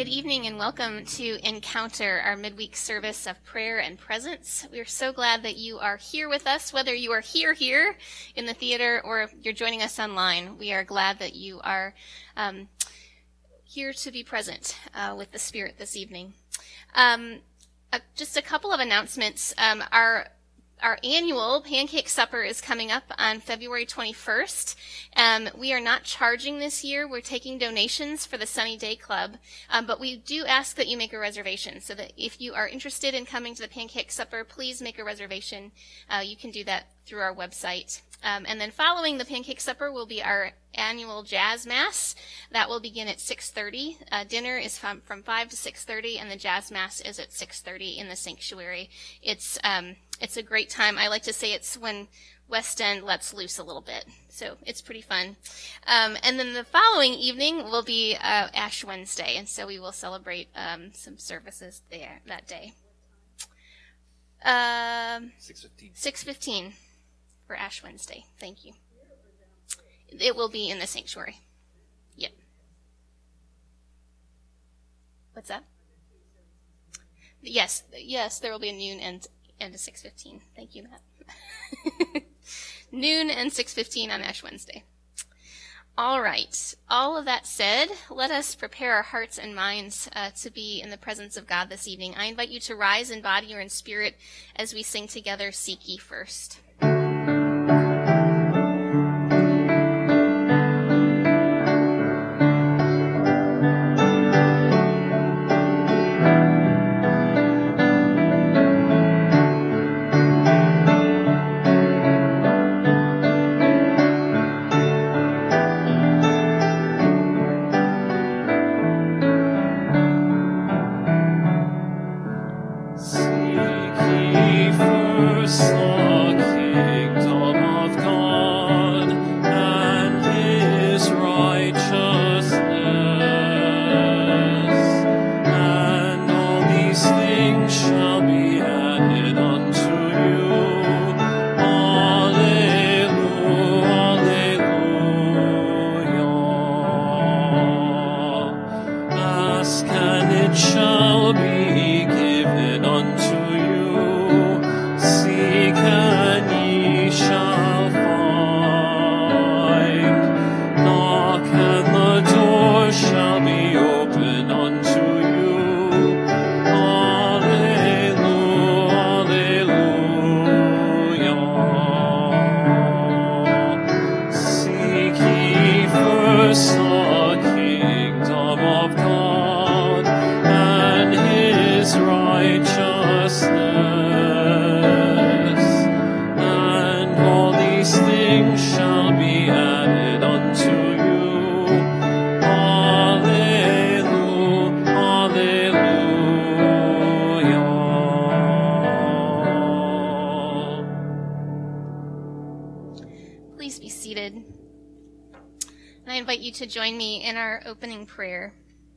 Good evening and welcome to Encounter, our midweek service of prayer and presence. We are so glad that you are here with us, whether you are here in the theater or you're joining us online. We are glad that you are here to be present with the Spirit this evening. Just a couple of announcements. Our annual pancake supper is coming up on February 21st. We are not charging this year. We're taking donations for the Sunny Day Club, but we do ask that you make a reservation, so that if you are interested in coming to the pancake supper, please make a reservation. You can do that through our website. And then following the pancake supper will be our annual jazz mass. That will begin at 6:30. Dinner is from 5 to 6:30, and the jazz mass is at 6:30 in the sanctuary. It's a great time. I like to say it's when West End lets loose a little bit. So it's pretty fun. And then the following evening will be Ash Wednesday, and so we will celebrate some services there that day. 6:15. 6:15 for Ash Wednesday. Thank you. It will be in the sanctuary. Yep. What's that? Yes, there will be a noon and a 6:15. Thank you, Matt. Noon and 6:15 on Ash Wednesday. All right. All of that said, let us prepare our hearts and minds to be in the presence of God this evening. I invite you to rise in body or in spirit as we sing together, Seek Ye First. To join me in our opening prayer.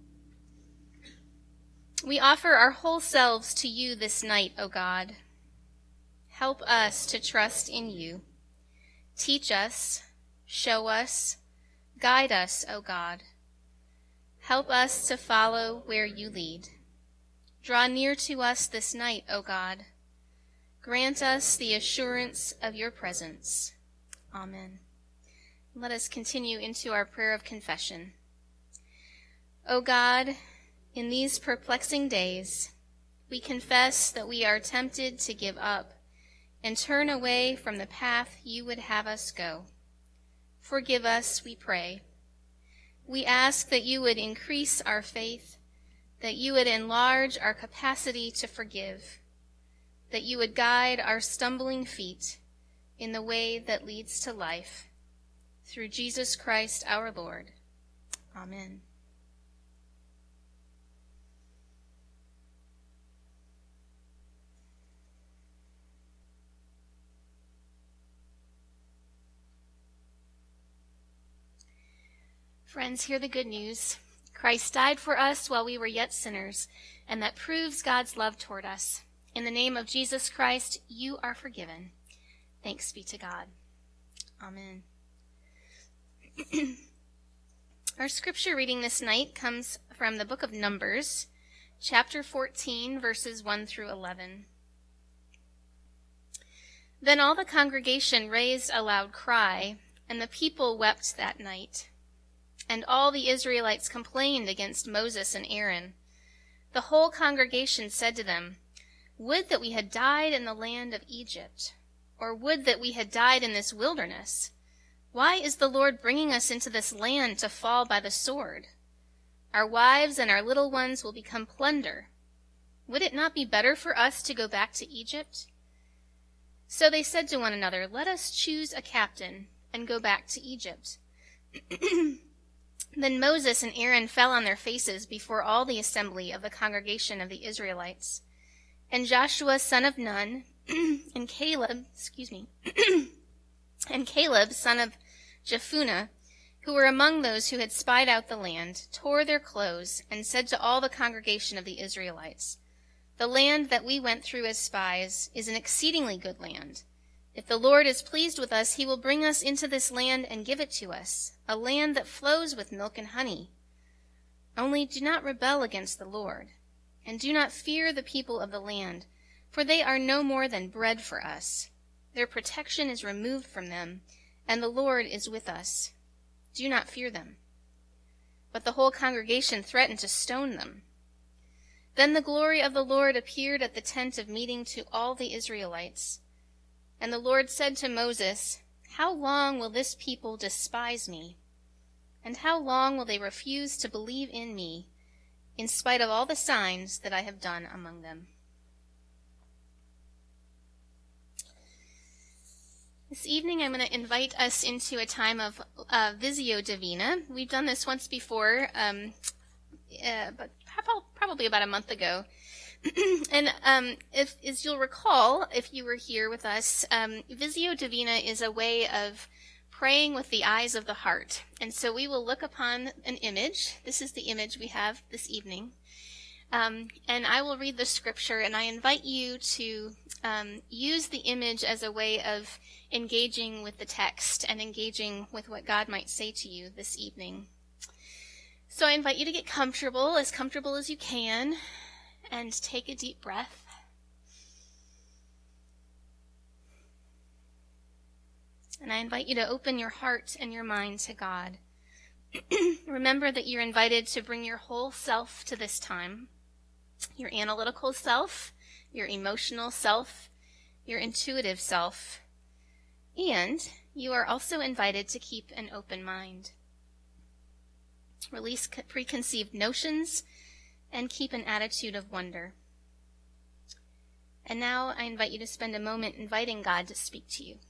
We offer our whole selves to you this night, O God. Help us to trust in you. Teach us, show us, guide us, O God. Help us to follow where you lead. Draw near to us this night, O God. Grant us the assurance of your presence. Amen. Let us continue into our prayer of confession. O God, in these perplexing days, we confess that we are tempted to give up and turn away from the path you would have us go. Forgive us, we pray. We ask that you would increase our faith, that you would enlarge our capacity to forgive, that you would guide our stumbling feet in the way that leads to life. Through Jesus Christ our Lord. Amen. Friends, hear the good news. Christ died for us while we were yet sinners, and that proves God's love toward us. In the name of Jesus Christ, you are forgiven. Thanks be to God. Amen. Our scripture reading this night comes from the book of Numbers, chapter 14, verses 1 through 11. Then all the congregation raised a loud cry, and the people wept that night. And all the Israelites complained against Moses and Aaron. The whole congregation said to them, "Would that we had died in the land of Egypt, or would that we had died in this wilderness. Why is the Lord bringing us into this land to fall by the sword? Our wives and our little ones will become plunder. Would it not be better for us to go back to Egypt?" So they said to one another, "Let us choose a captain and go back to Egypt." Then Moses and Aaron fell on their faces before all the assembly of the congregation of the Israelites. And Joshua son of Nun and Caleb, son of Jephunneh, who were among those who had spied out the land, tore their clothes and said to all the congregation of the Israelites, "The land that we went through as spies is an exceedingly good land. If the Lord is pleased with us, he will bring us into this land and give it to us, a land that flows with milk and honey. Only do not rebel against the Lord, and do not fear the people of the land, for they are no more than bread for us. Their protection is removed from them, and the Lord is with us. Do not fear them." But the whole congregation threatened to stone them. Then the glory of the Lord appeared at the tent of meeting to all the Israelites. And the Lord said to Moses, "How long will this people despise me? And how long will they refuse to believe in me, in spite of all the signs that I have done among them?" This evening I'm going to invite us into a time of Visio Divina. We've done this once before, but probably about a month ago. And as you'll recall, if you were here with us, Visio Divina is a way of praying with the eyes of the heart. And so we will look upon an image. This is the image we have this evening. And I will read the scripture, and I invite you to use the image as a way of engaging with the text and engaging with what God might say to you this evening. So I invite you to get comfortable as you can, and take a deep breath. And I invite you to open your heart and your mind to God. Remember that you're invited to bring your whole self to this time. Your analytical self, your emotional self, your intuitive self. And you are also invited to keep an open mind. Release preconceived notions and keep an attitude of wonder. And now I invite you to spend a moment inviting God to speak to you.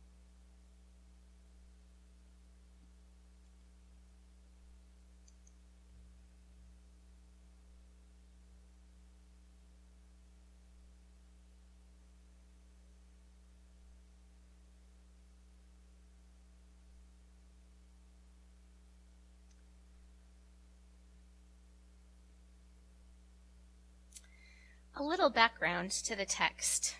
A little background to the text.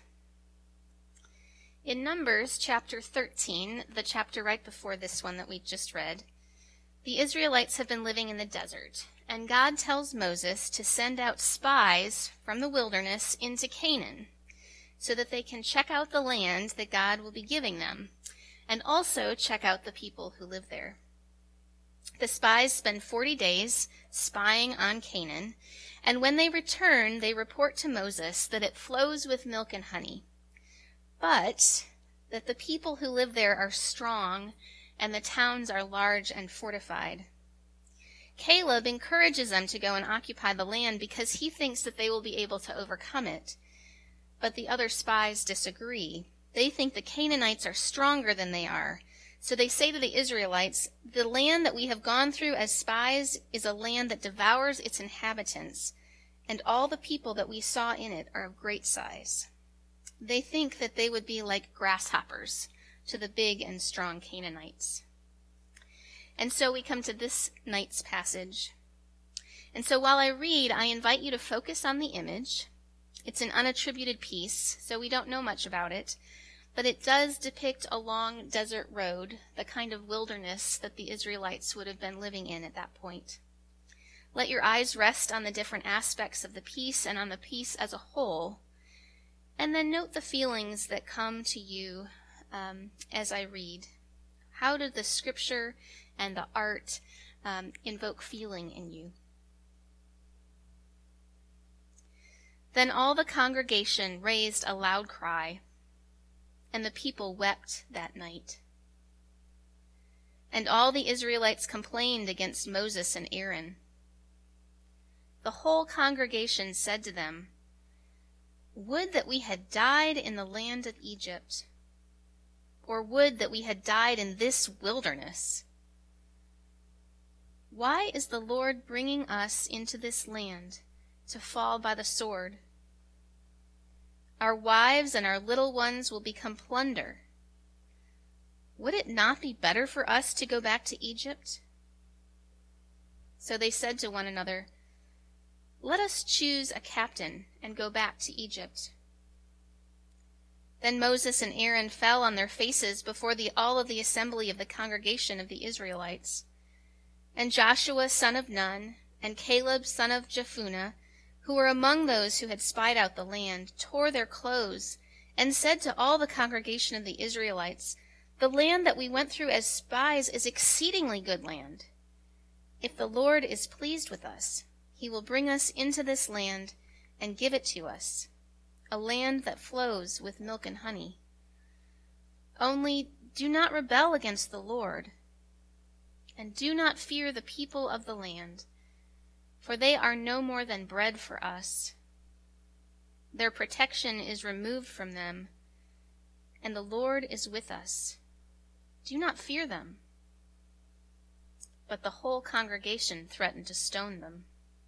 In Numbers chapter 13, the chapter right before this one that we just read, the Israelites have been living in the desert, and God tells Moses to send out spies from the wilderness into Canaan so that they can check out the land that God will be giving them, and also check out the people who live there. The spies spend 40 days spying on Canaan, and when they return, they report to Moses that it flows with milk and honey, but that the people who live there are strong and the towns are large and fortified. Caleb encourages them to go and occupy the land because he thinks that they will be able to overcome it, but the other spies disagree. They think the Canaanites are stronger than they are, so they say to the Israelites, "The land that we have gone through as spies is a land that devours its inhabitants, and all the people that we saw in it are of great size." They think that they would be like grasshoppers to the big and strong Canaanites. And so we come to this night's passage. And so while I read, I invite you to focus on the image. It's an unattributed piece, so we don't know much about it. but it does depict a long desert road, the kind of wilderness that the Israelites would have been living in at that point. Let your eyes rest on the different aspects of the piece and on the piece as a whole, and then note the feelings that come to you as I read. How did the scripture and the art invoke feeling in you? Then all the congregation raised a loud cry, and the people wept that night. And all the Israelites complained against Moses and Aaron. The whole congregation said to them, "Would that we had died in the land of Egypt, or would that we had died in this wilderness. Why is the Lord bringing us into this land to fall by the sword? Our wives and our little ones will become plunder. Would it not be better for us to go back to Egypt?" So they said to one another, "Let us choose a captain and go back to Egypt." Then Moses and Aaron fell on their faces before all of the assembly of the congregation of the Israelites. And Joshua son of Nun and Caleb son of Jephunneh, who were among those who had spied out the land, tore their clothes and said to all the congregation of the Israelites, "The land that we went through as spies is exceedingly good land. If the Lord is pleased with us, he will bring us into this land and give it to us, a land that flows with milk and honey. Only do not rebel against the Lord, and do not fear the people of the land, for they are no more than bread for us. Their protection is removed from them, and the Lord is with us. Do not fear them." But the whole congregation threatened to stone them.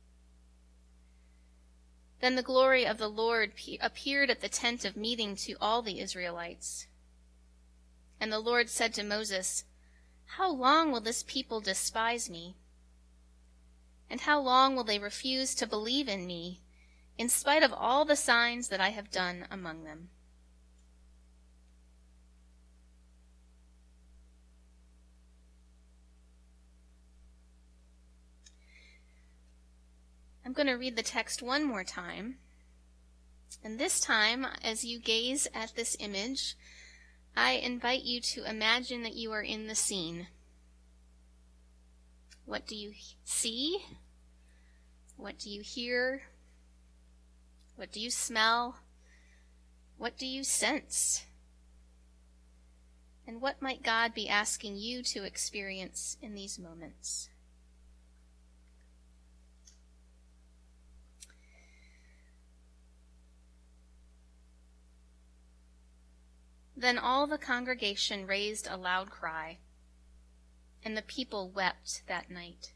Then the glory of the Lord appeared at the tent of meeting to all the Israelites. And the Lord said to Moses, "How long will this people despise me? And how long will they refuse to believe in me, in spite of all the signs that I have done among them?" I'm going to read the text one more time. And this time, as you gaze at this image, I invite you to imagine that you are in the scene. What do you see? What do you hear? What do you smell? What do you sense? And what might God be asking you to experience in these moments? Then all the congregation raised a loud cry, and the people wept that night.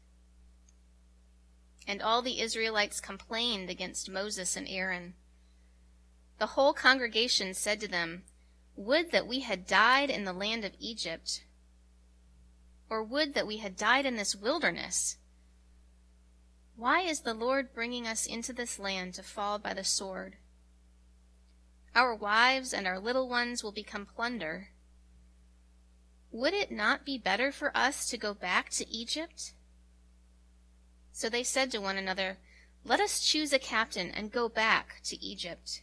And all the Israelites complained against Moses and Aaron. The whole congregation said to them, "Would that we had died in the land of Egypt, or would that we had died in this wilderness. Why is the Lord bringing us into this land to fall by the sword? Our wives and our little ones will become plunder. Would it not be better for us to go back to Egypt?" So they said to one another, "Let us choose a captain and go back to Egypt."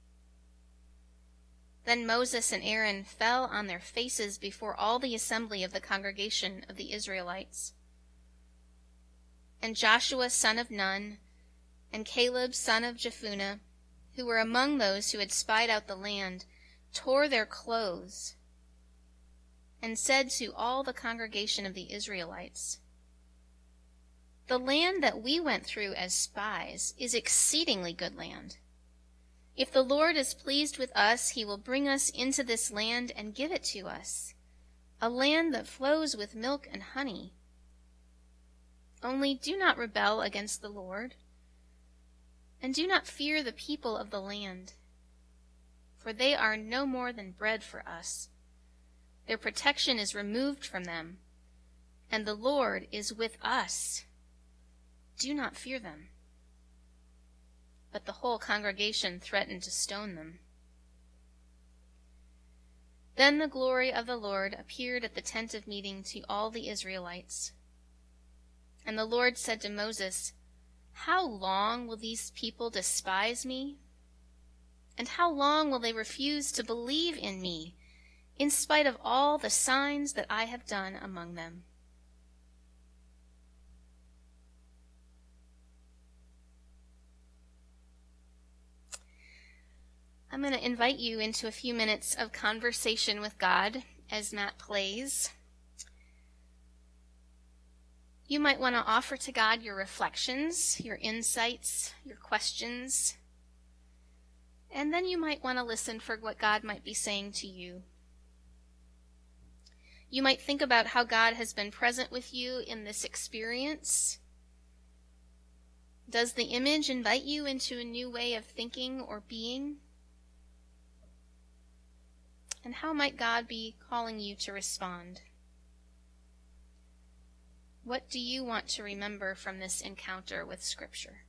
Then Moses and Aaron fell on their faces before all the assembly of the congregation of the Israelites. And Joshua son of Nun and Caleb son of Jephunneh, who were among those who had spied out the land, tore their clothes and said to all the congregation of the Israelites, "The land that we went through as spies is exceedingly good land. If the Lord is pleased with us, he will bring us into this land and give it to us, a land that flows with milk and honey. Only do not rebel against the Lord, and do not fear the people of the land, for they are no more than bread for us. Their protection is removed from them, and the Lord is with us. Do not fear them." But the whole congregation threatened to stone them. Then the glory of the Lord appeared at the tent of meeting to all the Israelites. And the Lord said to Moses, "How long will these people despise me? And how long will they refuse to believe in me, in spite of all the signs that I have done among them?" I'm going to invite you into a few minutes of conversation with God as Matt plays. You might want to offer to God your reflections, your insights, your questions. And then you might want to listen for what God might be saying to you. You might think about how God has been present with you in this experience. Does the image invite you into a new way of thinking or being? And how might God be calling you to respond? What do you want to remember from this encounter with Scripture?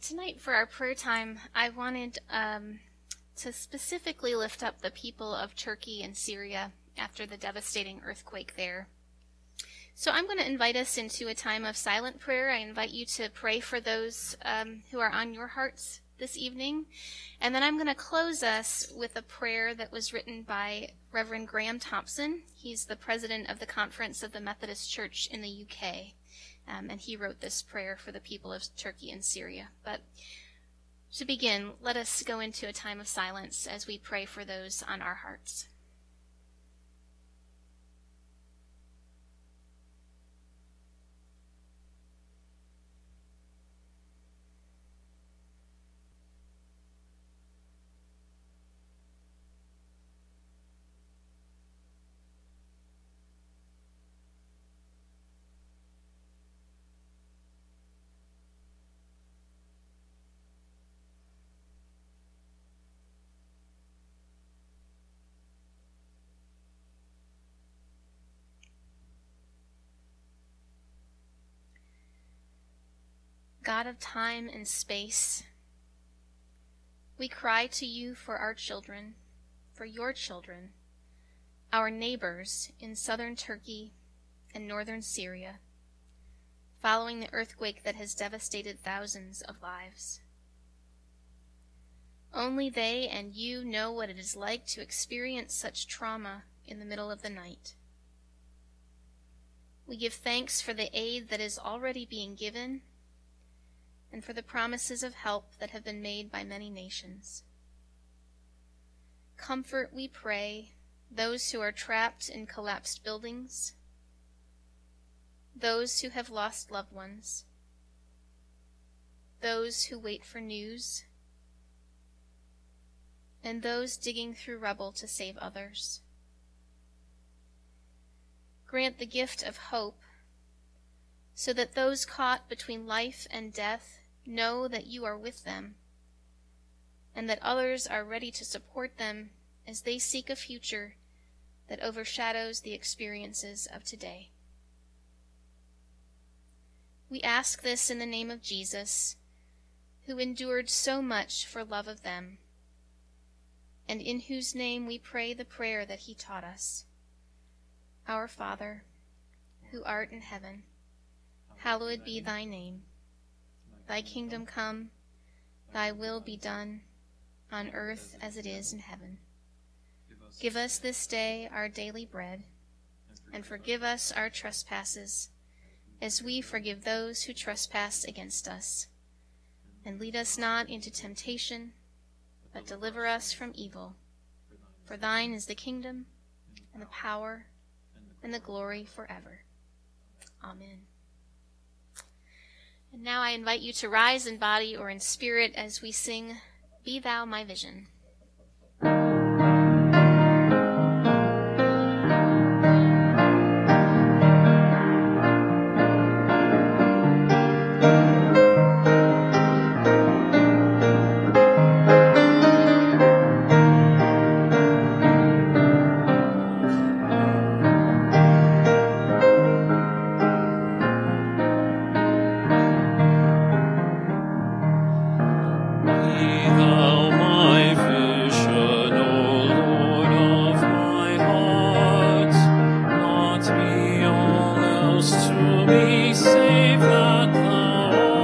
Tonight for our prayer time, I wanted to specifically lift up the people of Turkey and Syria after the devastating earthquake there. So I'm going to invite us into a time of silent prayer. I invite you to pray for those who are on your hearts this evening. And then I'm going to close us with a prayer that was written by Reverend Graham Thompson. He's the president of the Conference of the Methodist Church in the UK. And he wrote this prayer for the people of Turkey and Syria. But to begin, let us go into a time of silence as we pray for those on our hearts. God of time and space, we cry to you for our children, for your children, our neighbors in southern Turkey and northern Syria, following the earthquake that has devastated thousands of lives. Only they and you know what it is like to experience such trauma in the middle of the night. We give thanks for the aid that is already being given and for the promises of help that have been made by many nations. Comfort, we pray, those who are trapped in collapsed buildings, those who have lost loved ones, those who wait for news, and those digging through rubble to save others. Grant the gift of hope, so that those caught between life and death know that you are with them, and that others are ready to support them as they seek a future that overshadows the experiences of today. We ask this in the name of Jesus, who endured so much for love of them, and in whose name we pray the prayer that he taught us. Our Father, who art in heaven, hallowed be thy name. Thy kingdom come, thy will be done, on earth as it is in heaven. Give us this day our daily bread, and forgive us our trespasses, as we forgive those who trespass against us. And lead us not into temptation, but deliver us from evil. For thine is the kingdom, and the power, and the glory forever. Amen. And now I invite you to rise in body or in spirit as we sing, Be Thou My Vision. Save that thou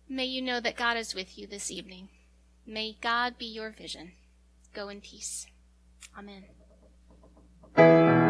May you know that God is with you this evening. May God be your vision. Go in peace. Amen.